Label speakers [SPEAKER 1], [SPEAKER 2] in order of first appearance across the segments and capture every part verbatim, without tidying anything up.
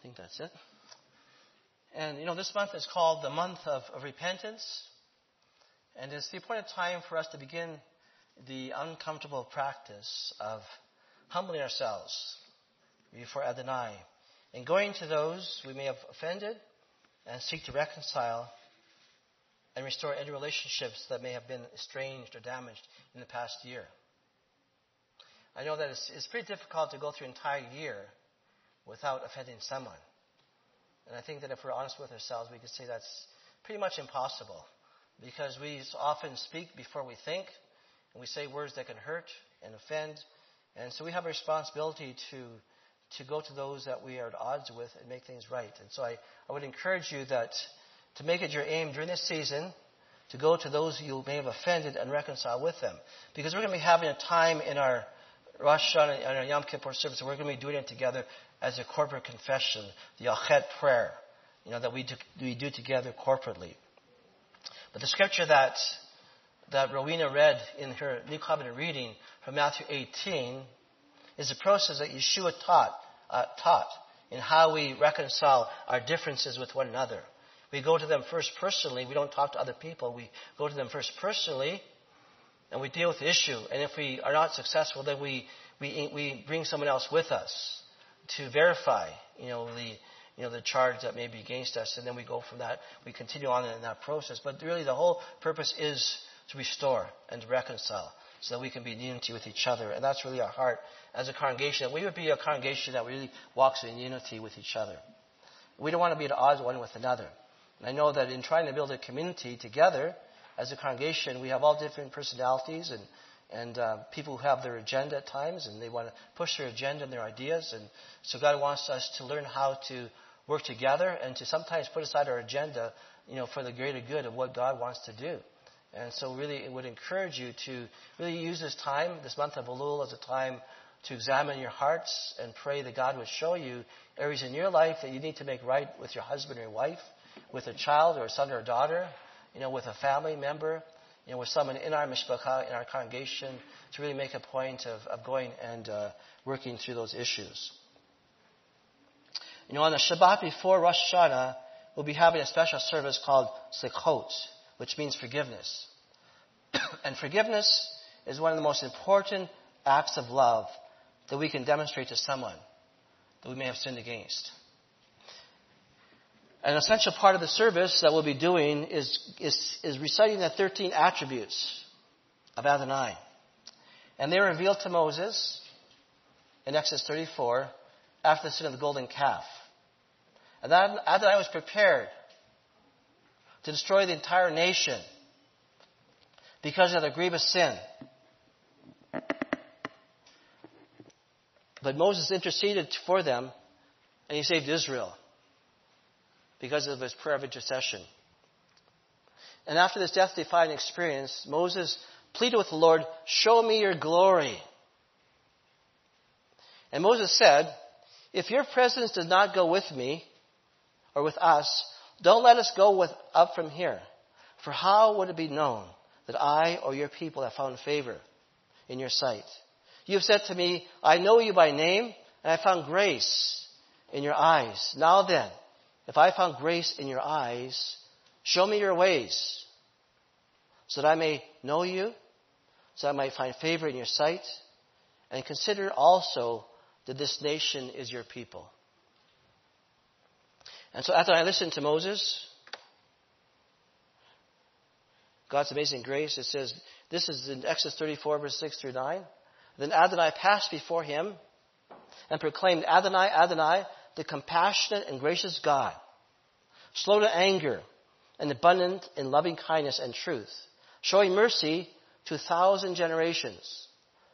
[SPEAKER 1] think that's it. And, you know, this month is called the month of, of repentance. And it's the appointed time for us to begin the uncomfortable practice of humbling ourselves before Adonai and going to those we may have offended and seek to reconcile and restore any relationships that may have been estranged or damaged in the past year. I know that it's, it's pretty difficult to go through an entire year without offending someone. And I think that if we're honest with ourselves, we could say that's pretty much impossible, because we often speak before we think, and we say words that can hurt and offend. And so we have a responsibility to to go to those that we are at odds with and make things right. And so I, I would encourage you that to make it your aim during this season to go to those you may have offended and reconcile with them. Because we're going to be having a time in our Rosh Hashanah and our Yom Kippur service, and we're going to be doing it together as a corporate confession, the Yachet prayer, you know, that we do, we do together corporately. But the scripture that that Rowena read in her New Covenant reading from Matthew eighteen is a process that Yeshua taught uh, taught in how we reconcile our differences with one another. We go to them first personally. We don't talk to other people. We go to them first personally, and we deal with the issue. And if we are not successful, then we we we bring someone else with us to verify, you know, the you know the charge that may be against us, and then we go from that. We continue on in that process. But really, the whole purpose is to restore and to reconcile, so that we can be in unity with each other. And that's really our heart as a congregation. We would be a congregation that really walks in unity with each other. We don't want to be at odds one with another. And I know that in trying to build a community together as a congregation, we have all different personalities and and uh, people who have their agenda at times, and they want to push their agenda and their ideas. And so God wants us to learn how to work together and to sometimes put aside our agenda, you know, for the greater good of what God wants to do. And so really it would encourage you to really use this time, this month of Elul, as a time to examine your hearts and pray that God would show you areas in your life that you need to make right with your husband or your wife, with a child or a son or a daughter, you know, with a family member, you know, with someone in our mishpachah, in our congregation, to really make a point of, of going and uh, working through those issues. You know, on the Shabbat before Rosh Hashanah, we'll be having a special service called Sukkot, which means forgiveness. And forgiveness is one of the most important acts of love that we can demonstrate to someone that we may have sinned against. An essential part of the service that we'll be doing is, is, is reciting the thirteen attributes of Adonai. And they were revealed to Moses in Exodus thirty-four after the sin of the golden calf. And that Adonai was prepared to destroy the entire nation because of their grievous sin. But Moses interceded for them, and he saved Israel because of his prayer of intercession. And after this death-defying experience, Moses pleaded with the Lord, "Show me your glory." And Moses said, "If your presence does not go with me, or with us, don't let us go with, up from here. For how would it be known that I or your people have found favor in your sight? You have said to me, I know you by name, and I found grace in your eyes. Now then, if I found grace in your eyes, show me your ways, so that I may know you, so that I might find favor in your sight, and consider also that this nation is your people." And so after I listened to Moses, God's amazing grace, it says, this is in Exodus thirty-four, verse six through nine. Then Adonai passed before him and proclaimed, "Adonai, Adonai, the compassionate and gracious God, slow to anger and abundant in loving kindness and truth, showing mercy to a thousand generations,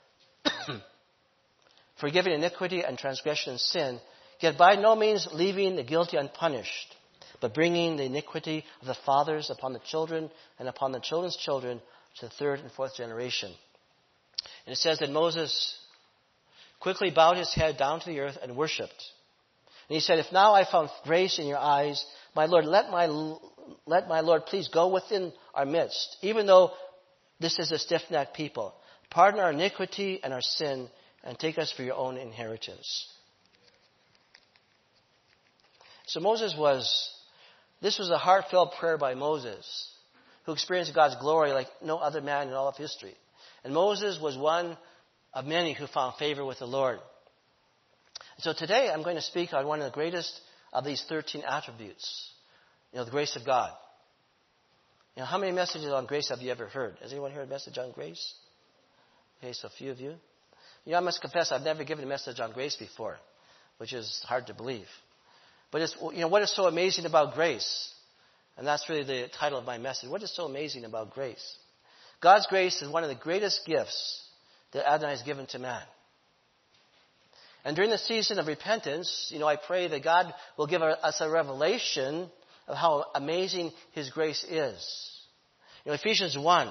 [SPEAKER 1] forgiving iniquity and transgression and sin, yet by no means leaving the guilty unpunished, but bringing the iniquity of the fathers upon the children and upon the children's children to the third and fourth generation." And it says that Moses quickly bowed his head down to the earth and worshipped. And he said, "If now I found grace in your eyes, my Lord, let my, let my Lord please go within our midst, even though this is a stiff-necked people. Pardon our iniquity and our sin, and take us for your own inheritance." So Moses was, this was a heartfelt prayer by Moses, who experienced God's glory like no other man in all of history. And Moses was one of many who found favor with the Lord. So today I'm going to speak on one of the greatest of these thirteen attributes. You know, the grace of God. You know, how many messages on grace have you ever heard? Has anyone heard a message on grace? Okay, so a few of you. You know, I must confess I've never given a message on grace before, which is hard to believe. But it's, you know, what is so amazing about grace? And that's really the title of my message. What is so amazing about grace? God's grace is one of the greatest gifts that Adonai has given to man. And during the season of repentance, you know, I pray that God will give us a revelation of how amazing His grace is. You know, Ephesians one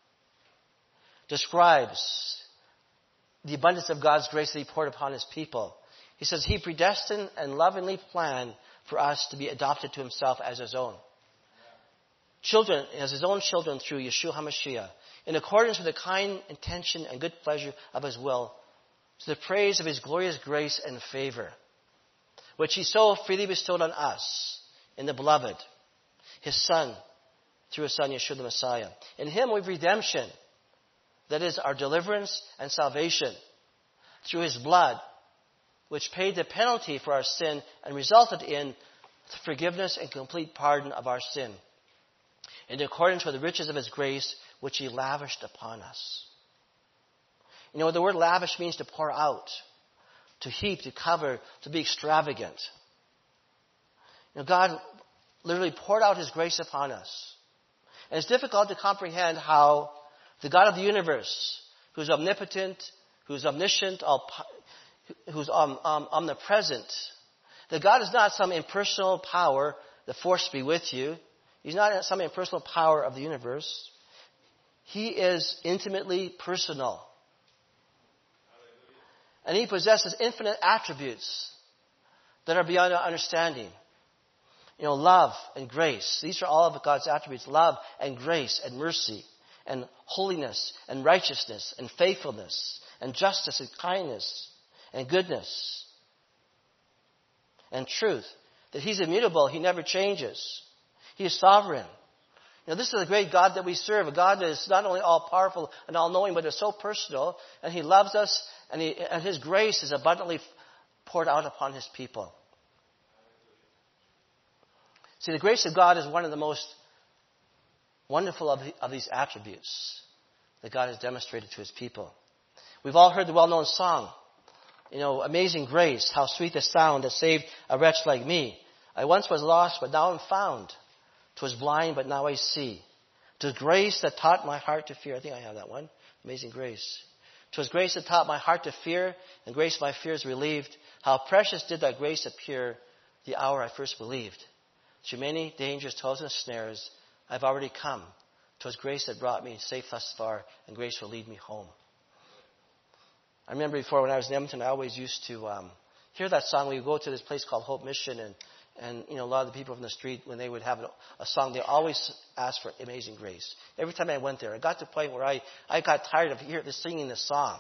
[SPEAKER 1] describes the abundance of God's grace that He poured upon His people. He says He predestined and lovingly planned for us to be adopted to Himself as His own. Children, as His own children through Yeshua HaMashiach, in accordance with the kind intention and good pleasure of His will, to the praise of His glorious grace and favor, which He so freely bestowed on us in the Beloved, His Son, through His Son, Yeshua the Messiah. In Him we have redemption, that is, our deliverance and salvation, through His blood, which paid the penalty for our sin and resulted in the forgiveness and complete pardon of our sin, in accordance with the riches of His grace, which He lavished upon us. You know, the word lavish means to pour out, to heap, to cover, to be extravagant. You know, God literally poured out His grace upon us. And it's difficult to comprehend how the God of the universe, who's omnipotent, who's omniscient, all, who's um, um, omnipresent, that God is not some impersonal power, the force be with you. He's not some impersonal power of the universe. He is intimately personal. And He possesses infinite attributes that are beyond our understanding. You know, love and grace. These are all of God's attributes. Love and grace and mercy and holiness and righteousness and faithfulness and justice and kindness and goodness and truth. That He's immutable. He never changes. He is sovereign. You know, this is the great God that we serve. A God that is not only all-powerful and all-knowing, but is so personal. And He loves us. And, he, and His grace is abundantly poured out upon His people. See, the grace of God is one of the most wonderful of, the, of these attributes that God has demonstrated to His people. We've all heard the well-known song, you know, Amazing Grace, how sweet the sound that saved a wretch like me. I once was lost, but now I'm found. 'Twas blind, but now I see. 'Twas grace that taught my heart to fear. I think I have that one. Amazing Grace. 'Twas grace that taught my heart to fear, and grace my fears relieved. How precious did that grace appear the hour I first believed. Through many dangers, toils, and snares, I've already come. 'Twas grace that brought me safe thus far, and grace will lead me home. I remember before when I was in Edmonton, I always used to um, hear that song. We would go to this place called Hope Mission, and, and you know, a lot of the people from the street, when they would have a song, they always asked for Amazing Grace. Every time I went there, I got to the point where I, I got tired of hearing, singing this song.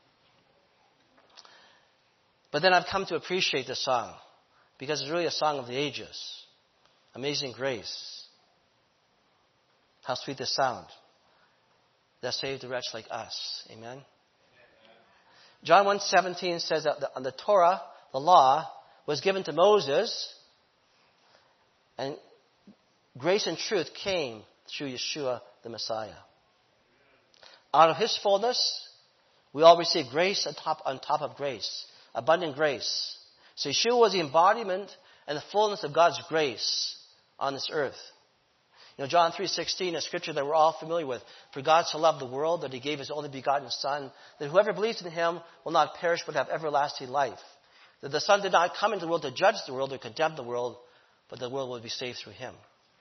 [SPEAKER 1] But then I've come to appreciate the song because it's really a song of the ages. Amazing Grace. How sweet the sound that saved a wretch like us. Amen. John one seventeen says that the, the Torah, the law, was given to Moses, and grace and truth came through Yeshua the Messiah. Out of His fullness, we all receive grace on top, on top of grace, abundant grace. So Yeshua was the embodiment and the fullness of God's grace on this earth. You know, John three sixteen, a scripture that we're all familiar with. For God so loved the world that He gave His only begotten Son, that whoever believes in Him will not perish but have everlasting life. That the Son did not come into the world to judge the world or condemn the world, but the world will be saved through Him.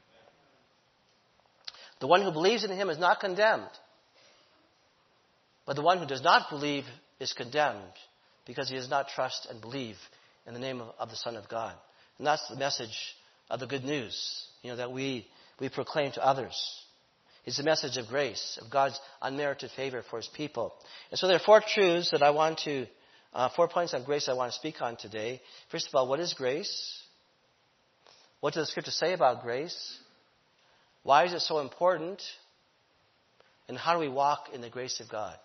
[SPEAKER 1] The one who believes in Him is not condemned, but the one who does not believe is condemned because he does not trust and believe in the name of, of the Son of God. And that's the message of the good news, you know, that we we proclaim to others. It's the message of grace, of God's unmerited favor for His people. And so there are four truths that I want to, uh, four points on grace I want to speak on today. First of all, what is grace? What does the Scripture say about grace? Why is it so important? And how do we walk in the grace of God?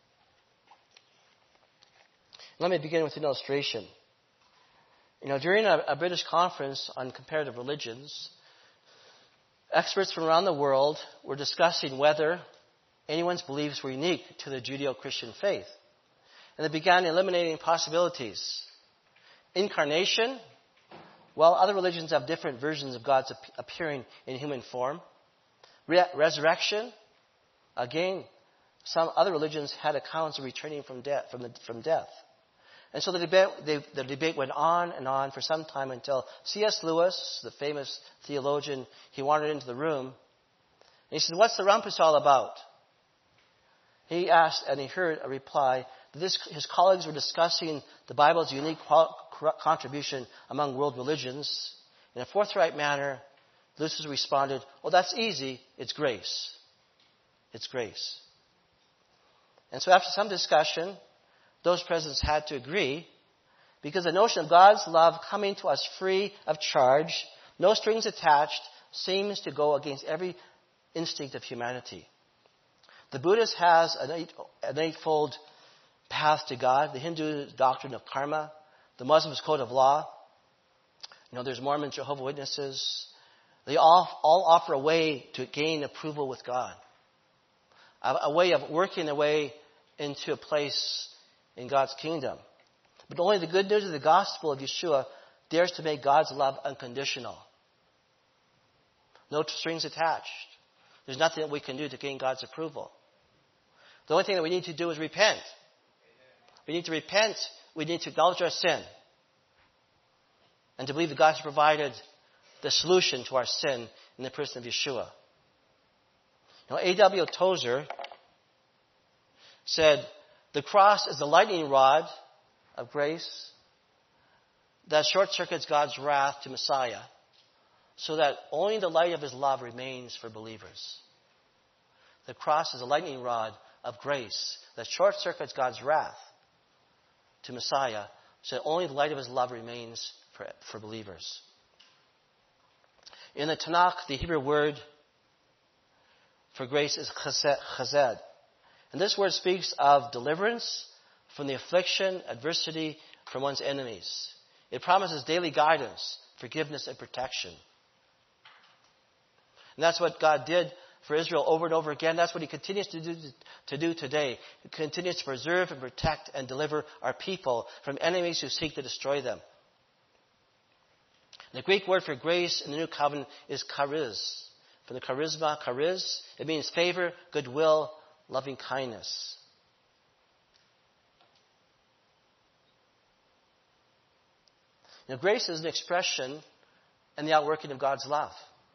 [SPEAKER 1] Let me begin with an illustration. You know, during a, a British conference on comparative religions, experts from around the world were discussing whether anyone's beliefs were unique to the Judeo-Christian faith. And they began eliminating possibilities. Incarnation, well, other religions have different versions of God's appearing in human form. Re- resurrection, again, some other religions had accounts of returning from death. From, the, from death. And so the debate, the, the debate went on and on for some time until C S Lewis, the famous theologian, he wandered into the room. And he said, "What's the rumpus all about?" He asked, and he heard a reply. That this, his colleagues were discussing the Bible's unique qual- contribution among world religions. In a forthright manner, Lewis responded, "Well, that's easy. It's grace. It's grace." And so after some discussion, those present had to agree, because the notion of God's love coming to us free of charge, no strings attached, seems to go against every instinct of humanity. The Buddhist has an, eight, an eightfold path to God. The Hindu doctrine of karma. The Muslim's code of law. You know, there's Mormons, Jehovah's Witnesses. They all, all offer a way to gain approval with God. A, a way of working their way into a place in God's kingdom. But only the good news of the gospel of Yeshua dares to make God's love unconditional. No strings attached. There's nothing that we can do to gain God's approval. The only thing that we need to do is repent. We need to repent. We need to acknowledge our sin. And to believe that God has provided the solution to our sin in the person of Yeshua. Now, A W Tozer said, "The cross is the lightning rod of grace that short-circuits God's wrath to Messiah, so that only the light of his love remains for believers." The cross is a lightning rod of grace that short-circuits God's wrath to Messiah, so that only the light of his love remains for, for believers. In the Tanakh, the Hebrew word for grace is chesed. And this word speaks of deliverance from the affliction, adversity from one's enemies. It promises daily guidance, forgiveness, and protection. And that's what God did for Israel over and over again. That's what he continues to do, to do today. He continues to preserve and protect and deliver our people from enemies who seek to destroy them. The Greek word for grace in the New Covenant is charis. From the charisma, charis, it means favor, goodwill, loving kindness. Now, grace is an expression and the outworking of God's love.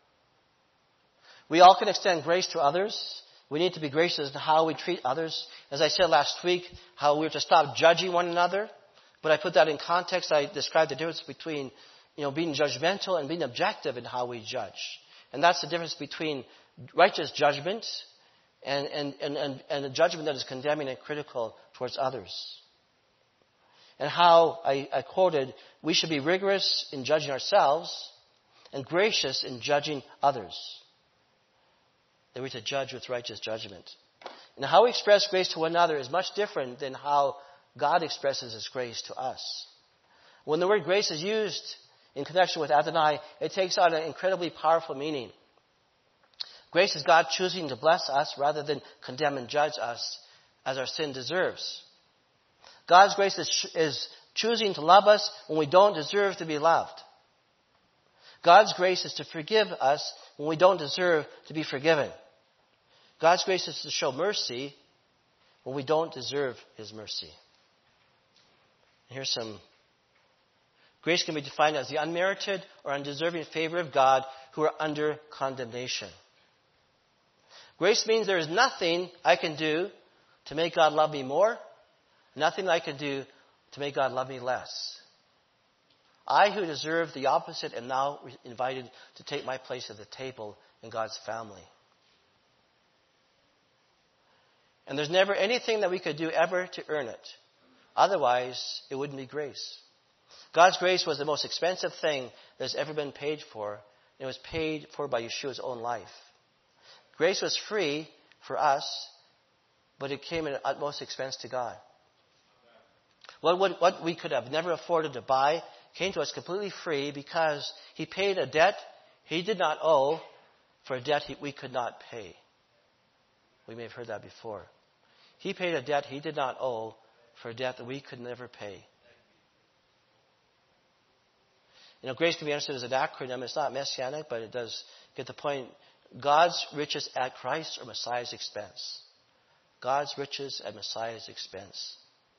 [SPEAKER 1] We all can extend grace to others. We need to be gracious in how we treat others. As I said last week, how we're to stop judging one another. But I put that in context. I described the difference between, you know, being judgmental and being objective in how we judge. And that's the difference between righteous judgment and, and, and, and, and a judgment that is condemning and critical towards others. And how, I, I quoted, we should be rigorous in judging ourselves and gracious in judging others. That we're to judge with righteous judgment. And how we express grace to one another is much different than how God expresses his grace to us. When the word grace is used in connection with Adonai, it takes on an incredibly powerful meaning. Grace is God choosing to bless us rather than condemn and judge us as our sin deserves. God's grace is, is choosing to love us when we don't deserve to be loved. God's grace is to forgive us when we don't deserve to be forgiven. God's grace is to show mercy when we don't deserve his mercy. Here's some. Grace can be defined as the unmerited or undeserving favor of God who are under condemnation. Grace means there is nothing I can do to make God love me more, nothing I can do to make God love me less. I, who deserve the opposite, am now invited to take my place at the table in God's family. And there's never anything that we could do ever to earn it. Otherwise, it wouldn't be grace. God's grace was the most expensive thing that has ever been paid for. It was paid for by Yeshua's own life. Grace was free for us, but it came at utmost expense to God. What, what, what we could have never afforded to buy came to us completely free because he paid a debt he did not owe for a debt he, we could not pay. We may have heard that before. He paid a debt he did not owe for a debt that we could never pay. You know, grace can be understood as an acronym. It's not messianic, but it does get the point. God's riches at Christ's or Messiah's expense. God's riches at Messiah's expense.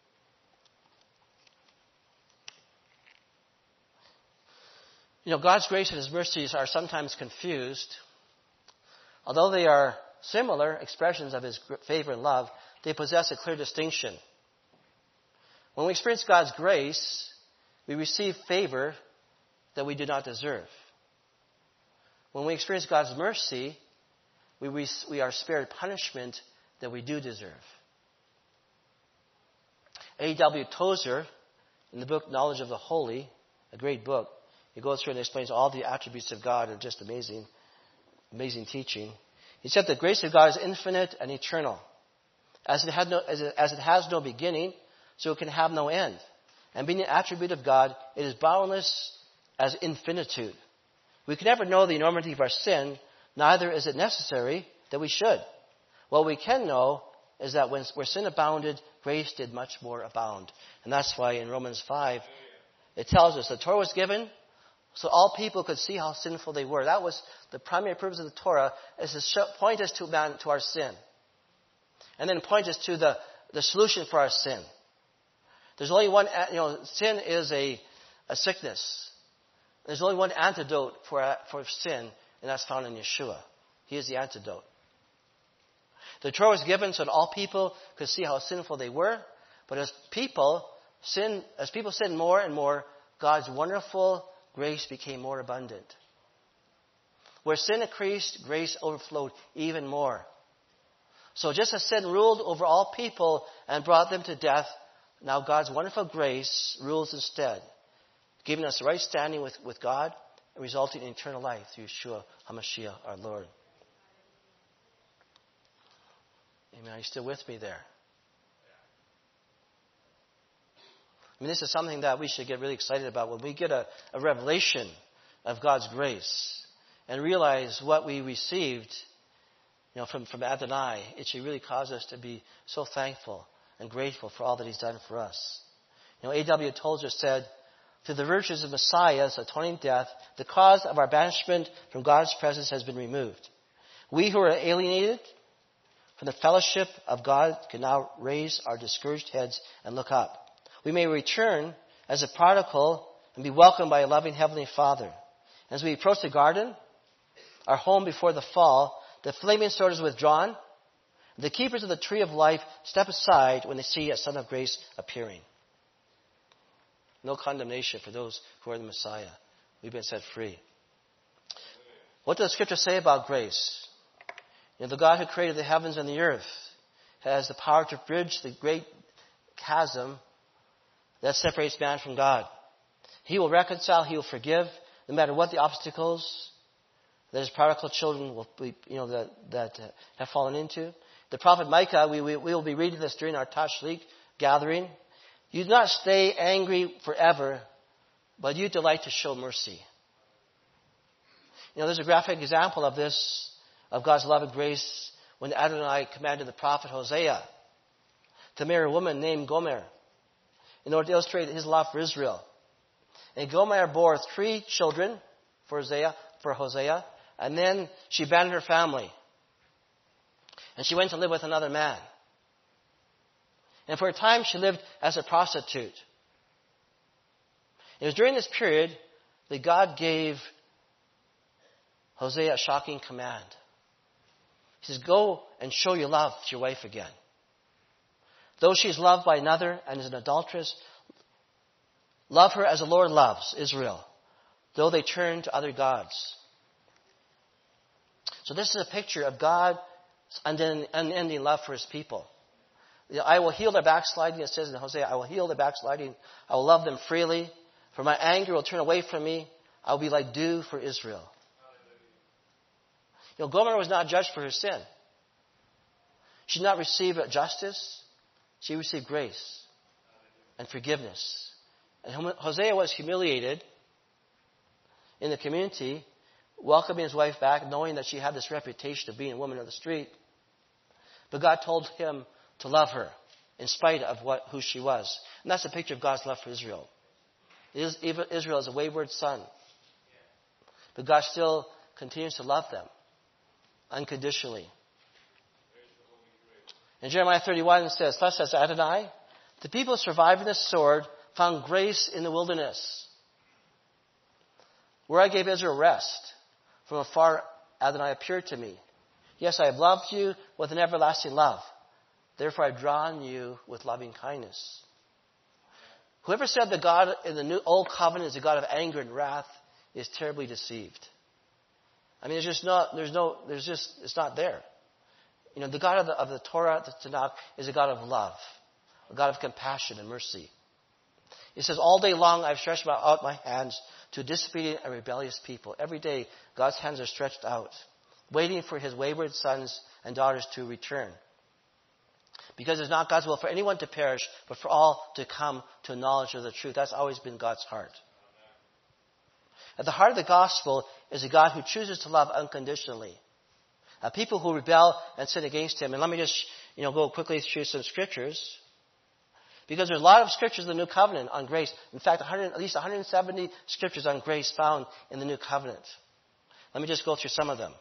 [SPEAKER 1] You know, God's grace and His mercies are sometimes confused. Although they are similar expressions of His favor and love, they possess a clear distinction. When we experience God's grace, we receive favor that we do not deserve. When we experience God's mercy, we, we, we are spared punishment that we do deserve. A W Tozer, in the book Knowledge of the Holy, a great book, he goes through and explains all the attributes of God, and just amazing, amazing teaching. He said the grace of God is infinite and eternal. As it, had no, as, it, as it has no beginning, so it can have no end. And being an attribute of God, it is boundless as infinitude. We can never know the enormity of our sin, neither is it necessary that we should. What we can know is that when, where sin abounded, grace did much more abound. And that's why in Romans five, it tells us the Torah was given so all people could see how sinful they were. That was the primary purpose of the Torah, is to show, point us to, man, to our sin. And then point us to the, the solution for our sin. There's only one, you know, sin is a, a sickness. There's only one antidote for, for sin, and that's found in Yeshua. He is the antidote. The Torah was given so that all people could see how sinful they were. But as people sin, as people sinned more and more, God's wonderful grace became more abundant. Where sin increased, grace overflowed even more. So just as sin ruled over all people and brought them to death, now God's wonderful grace rules instead, giving us the right standing with, with God and resulting in eternal life through Yeshua HaMashiach, our Lord. Amen. Are you still with me there? I mean, this is something that we should get really excited about when we get a, a revelation of God's grace and realize what we received, you know, from, from Adonai. It should really cause us to be so thankful and grateful for all that He's done for us. You know, A W Tozer said, through the virtues of Messiah's atoning death, the cause of our banishment from God's presence has been removed. We who are alienated from the fellowship of God can now raise our discouraged heads and look up. We may return as a prodigal and be welcomed by a loving Heavenly Father. As we approach the garden, our home before the fall, the flaming sword is withdrawn. The keepers of the tree of life step aside when they see a Son of Grace appearing. No condemnation for those who are the Messiah. We've been set free. What does Scripture say about grace? You know, the God who created the heavens and the earth has the power to bridge the great chasm that separates man from God. He will reconcile, He will forgive, no matter what the obstacles that His prodigal children will be, you know, that, that uh, have fallen into. The prophet Micah, we, we, we will be reading this during our Tashlich gathering. You do not stay angry forever, but you delight to show mercy. You know, there's a graphic example of this, of God's love and grace, when Adonai commanded the prophet Hosea to marry a woman named Gomer in order to illustrate His love for Israel. And Gomer bore three children for Hosea, for Hosea, and then she abandoned her family. And she went to live with another man. And for a time she lived as a prostitute. It was during this period that God gave Hosea a shocking command. He says, go and show your love to your wife again. Though she is loved by another and is an adulteress, love her as the Lord loves Israel, though they turn to other gods. So this is a picture of God's unending love for His people. I will heal their backsliding, it says in Hosea, I will heal their backsliding. I will love them freely. For my anger will turn away from me. I will be like dew for Israel. You know, Gomer was not judged for her sin. She did not receive justice. She received grace and forgiveness. And Hosea was humiliated in the community, welcoming his wife back, knowing that she had this reputation of being a woman of the street. But God told him to love her in spite of what who she was. And that's a picture of God's love for Israel. Israel is a wayward son. But God still continues to love them unconditionally. And Jeremiah thirty-one says, thus says Adonai, the people surviving the sword found grace in the wilderness, where I gave Israel rest. From afar Adonai appeared to me. Yes, I have loved you with an everlasting love. Therefore I have drawn you with loving kindness. Whoever said the God in the new old covenant is a God of anger and wrath is terribly deceived. I mean, there's just not, there's no, there's just, it's not there. You know, the God of the, of the Torah, the Tanakh, is a God of love, a God of compassion and mercy. It says, all day long I've stretched out my hands to a disobedient and rebellious people. Every day God's hands are stretched out, waiting for his wayward sons and daughters to return. Because it's not God's will for anyone to perish, but for all to come to a knowledge of the truth. That's always been God's heart. At the heart of the gospel is a God who chooses to love unconditionally. Uh, people who rebel and sin against him. And let me just, you know, go quickly through some scriptures. Because there's a lot of scriptures in the New Covenant on grace. In fact, one hundred, at least one hundred seventy scriptures on grace found in the New Covenant. Let me just go through some of them,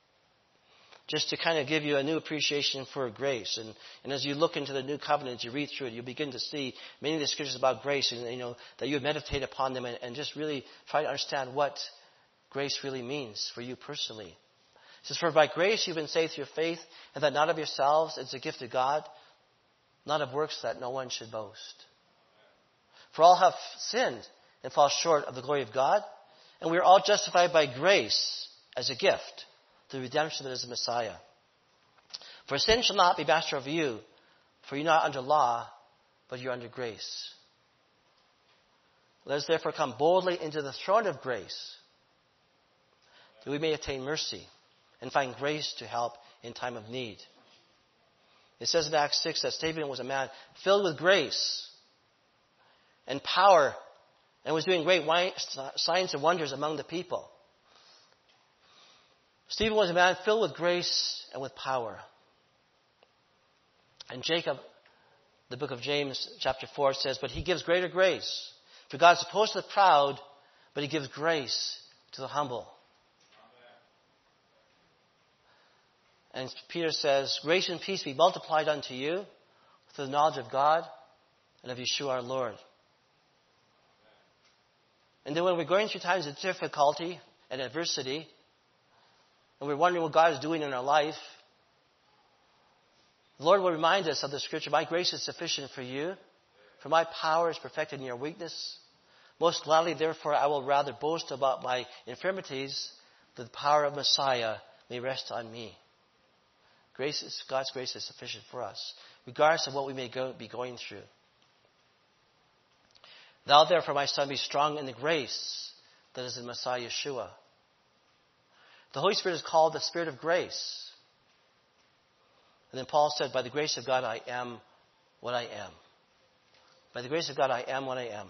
[SPEAKER 1] just to kind of give you a new appreciation for grace. And, and as you look into the New Covenant, you read through it, you begin to see many of the scriptures about grace, and you know that you meditate upon them and, and just really try to understand what grace really means for you personally. It says, for by grace you've been saved through faith, and that not of yourselves, it's a gift of God, not of works that no one should boast. For all have sinned and fall short of the glory of God, and we are all justified by grace as a gift, the redemption that is the Messiah. For sin shall not be master over you, for you're not under law, but you're under grace. Let us therefore come boldly into the throne of grace, that we may attain mercy and find grace to help in time of need. It says in Acts six that Stephen was a man filled with grace and power and was doing great signs and wonders among the people. Stephen was a man filled with grace and with power. And Jacob, the book of James, chapter four, says, but he gives greater grace. For God is opposed to the proud, but he gives grace to the humble. And Peter says, grace and peace be multiplied unto you through the knowledge of God and of Yeshua our Lord. And then when we're going through times of difficulty and adversity, and we're wondering what God is doing in our life, the Lord will remind us of the scripture, my grace is sufficient for you, for my power is perfected in your weakness. Most gladly, therefore, I will rather boast about my infirmities, that the power of Messiah may rest on me. Grace is, God's grace is sufficient for us, regardless of what we may go, be going through. Thou therefore, my son, be strong in the grace that is in Messiah Yeshua. The Holy Spirit is called the Spirit of grace. And then Paul said, by the grace of God, I am what I am. By the grace of God, I am what I am.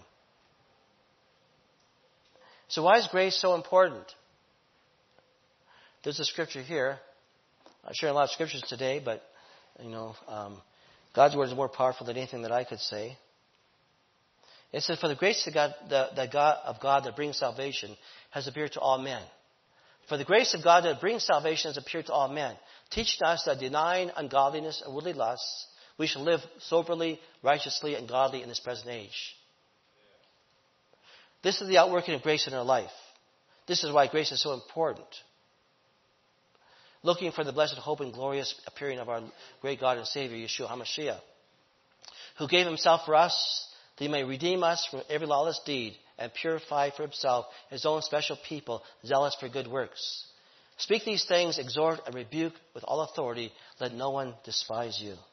[SPEAKER 1] So why is grace so important? There's a scripture here. I'm sharing a lot of scriptures today, but, you know, um, God's word is more powerful than anything that I could say. It says, for the grace of God, the, the God of God that brings salvation has appeared to all men. For the grace of God that brings salvation has appeared to all men, teaching us that denying ungodliness and worldly lusts, we shall live soberly, righteously, and godly in this present age. This is the outworking of grace in our life. This is why grace is so important. Looking for the blessed hope and glorious appearing of our great God and Savior, Yeshua HaMashiach, who gave himself for us, that he may redeem us from every lawless deed and purify for himself his own special people, zealous for good works. Speak these things, exhort and rebuke with all authority. Let no one despise you.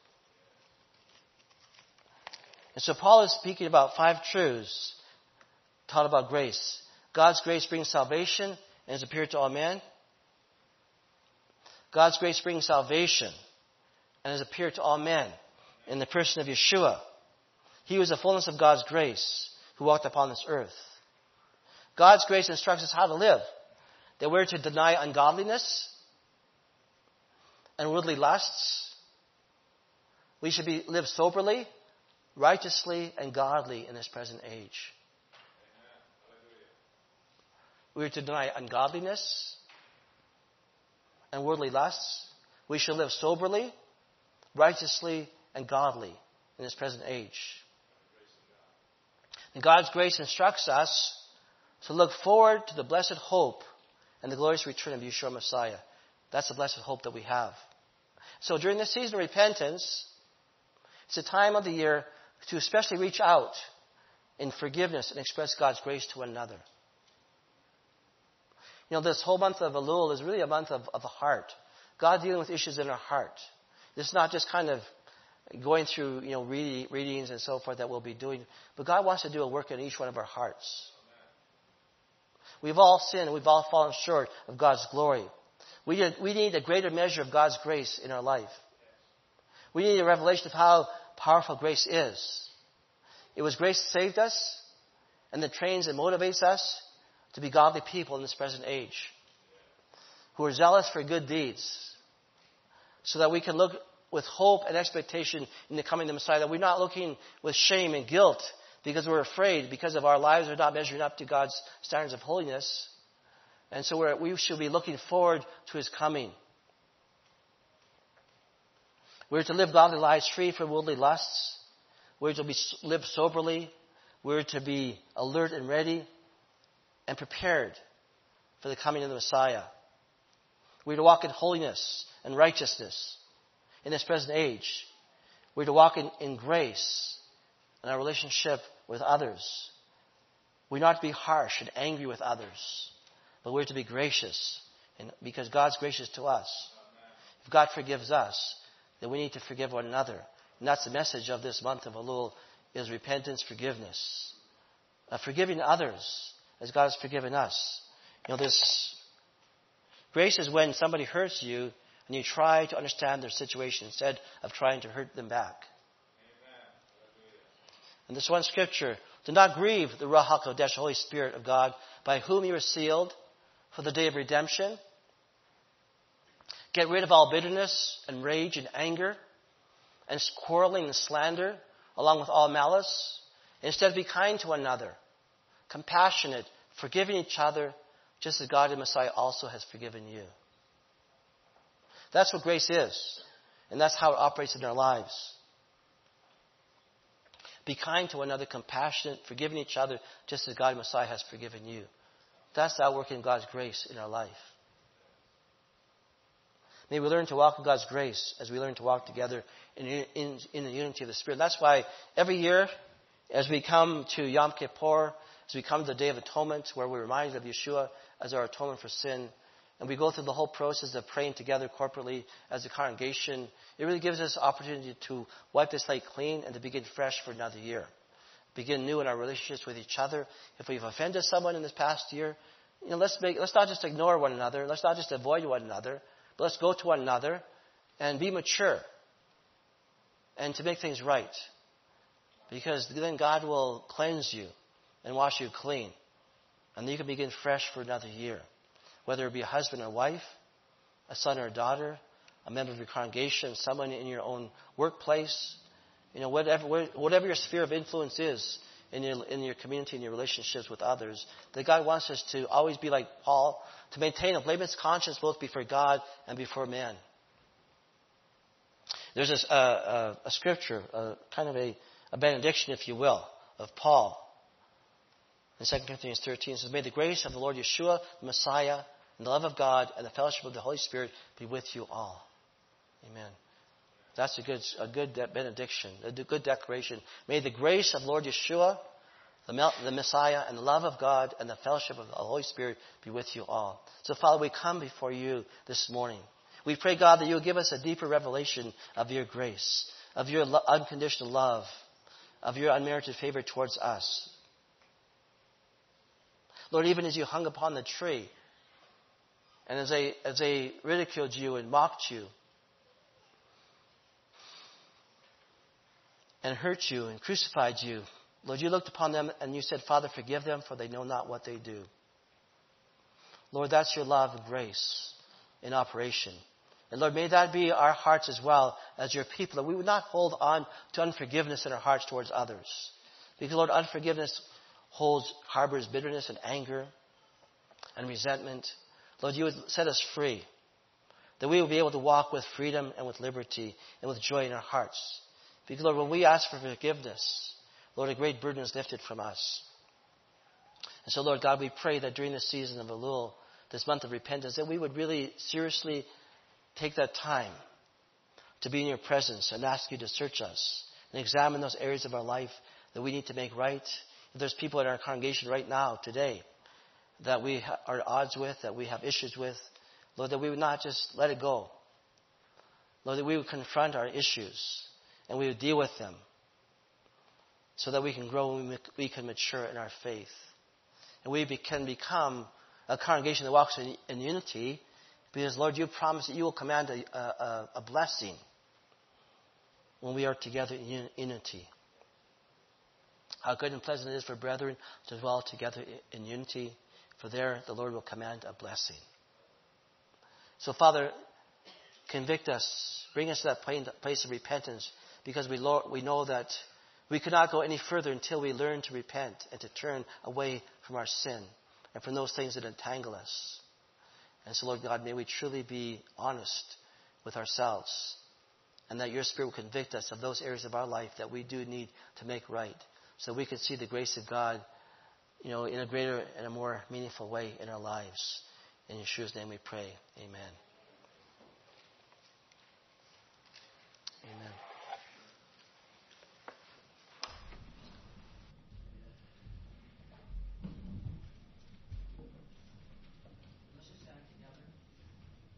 [SPEAKER 1] And so Paul is speaking about five truths taught about grace. God's grace brings salvation and has appeared to all men. God's grace brings salvation and has appeared to all men in the person of Yeshua. He was the fullness of God's grace who walked upon this earth. God's grace instructs us how to live. That we're to deny ungodliness and worldly lusts. We should be live soberly, righteously, and godly in this present age. We are to deny ungodliness and worldly lusts. We should live soberly, righteously, and godly in this present age. And God's grace instructs us to look forward to the blessed hope and the glorious return of Yeshua Messiah. That's the blessed hope that we have. So during this season of repentance, it's a time of the year to especially reach out in forgiveness and express God's grace to one another. You know, this whole month of Elul is really a month of, of the heart. God dealing with issues in our heart. It's not just kind of going through, you know, read, readings and so forth that we'll be doing. But God wants to do a work in each one of our hearts. We've all sinned. We've all fallen short of God's glory. We need, we need a greater measure of God's grace in our life. We need a revelation of how powerful grace is. It was grace that saved us, and that trains and motivates us to be godly people in this present age, who are zealous for good deeds, so that we can look with hope and expectation in the coming of the Messiah, that we're not looking with shame and guilt because we're afraid, because of our lives are not measuring up to God's standards of holiness. And so we're, we should be looking forward to His coming. We're to live godly lives free from worldly lusts. We're to be, live soberly. We're to be alert and ready and prepared for the coming of the Messiah. We're to walk in holiness and righteousness in this present age. We're to walk in, in grace in our relationship with others. We're not to be harsh and angry with others, but we're to be gracious, and because God's gracious to us. If God forgives us, then we need to forgive one another. And that's the message of this month of Elul, is repentance, forgiveness. Uh, forgiving others as God has forgiven us. You know, this grace is when somebody hurts you and you try to understand their situation instead of trying to hurt them back. And this one scripture, do not grieve the Ruach HaKodesh, Holy Spirit of God, by whom you are sealed for the day of redemption. Get rid of all bitterness and rage and anger and quarreling and slander, along with all malice. Instead, be kind to one another, compassionate, forgiving each other, just as God and Messiah also has forgiven you. That's what grace is, and that's how it operates in our lives. Be kind to one another, compassionate, forgiving each other, just as God and Messiah has forgiven you. That's the outworking of God's grace in our life. May we learn to walk in God's grace as we learn to walk together in, in, in the unity of the Spirit. That's why every year, as we come to Yom Kippur, as we come to the Day of Atonement, where we're reminded of Yeshua as our atonement for sin, and we go through the whole process of praying together corporately as a congregation, it really gives us opportunity to wipe the slate clean and to begin fresh for another year. Begin new in our relationships with each other. If we've offended someone in this past year, you know, let's make, let's not just ignore one another. Let's not just avoid one another. But let's go to one another and be mature and to make things right. Because then God will cleanse you and wash you clean. And then you can begin fresh for another year. Whether it be a husband or wife, a son or a daughter, a member of your congregation, someone in your own workplace, you know, whatever whatever your sphere of influence is in your in your community and your relationships with others, that God wants us to always be like Paul, to maintain a blameless conscience both before God and before man. There's this, uh, uh, a scripture, uh, kind of a, a benediction, if you will, of Paul. In Second Corinthians thirteen, it says, "May the grace of the Lord Yeshua, the Messiah, and the love of God, and the fellowship of the Holy Spirit be with you all." Amen. That's a good, a good benediction, a good declaration. May the grace of Lord Yeshua, the, the Messiah, and the love of God, and the fellowship of the Holy Spirit be with you all. So, Father, we come before you this morning. We pray, God, that you will give us a deeper revelation of your grace, of your lo- unconditional love, of your unmerited favor towards us. Lord, even as you hung upon the tree, and as they, as they ridiculed you and mocked you, and hurt you and crucified you, Lord, you looked upon them and you said, Father, forgive them, for they know not what they do. Lord, that's your love and grace in operation. And Lord, may that be our hearts as well as your people, that we would not hold on to unforgiveness in our hearts towards others. Because, Lord, unforgiveness holds, harbors bitterness and anger and resentment. Lord, you would set us free, that we will be able to walk with freedom and with liberty and with joy in our hearts. Because, Lord, when we ask for forgiveness, Lord, a great burden is lifted from us. And so, Lord God, we pray that during this season of Elul, this month of repentance, that we would really seriously take that time to be in your presence and ask you to search us and examine those areas of our life that we need to make right. If there's people in our congregation right now, today, that we are at odds with, that we have issues with, Lord, that we would not just let it go. Lord, that we would confront our issues and we would deal with them so that we can grow and we can mature in our faith. And we can become a congregation that walks in, in unity, because, Lord, you promise that you will command a, a, a blessing when we are together in unity. How good and pleasant it is for brethren to dwell together in unity, for there the Lord will command a blessing. So, Father, convict us, bring us to that place of repentance, because we, Lord, we know that we cannot go any further until we learn to repent and to turn away from our sin and from those things that entangle us. And so, Lord God, may we truly be honest with ourselves, and that your Spirit will convict us of those areas of our life that we do need to make right, so we can see the grace of God, you know, in a greater and a more meaningful way in our lives. In Yeshua's name we pray. Amen. Amen.